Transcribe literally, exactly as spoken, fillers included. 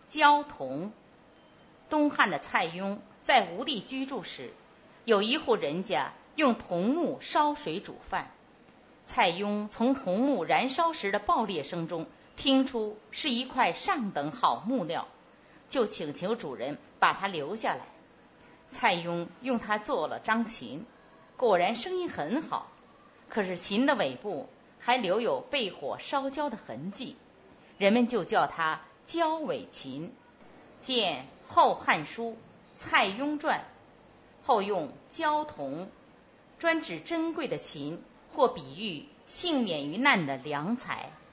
焦桐。东汉的蔡邕在吴地居住时，有一户人家用桐木烧水煮饭。蔡邕从桐木燃烧时的爆裂声中听出是一块上等好木料，就请求主人把它留下来。蔡邕用它做了张琴，果然声音很好，可是琴的尾部还留有被火烧焦的痕迹，人们就叫它焦尾琴。见《后汉书·蔡邕传》，后用焦桐，专指珍贵的琴或比喻幸免于难的良才。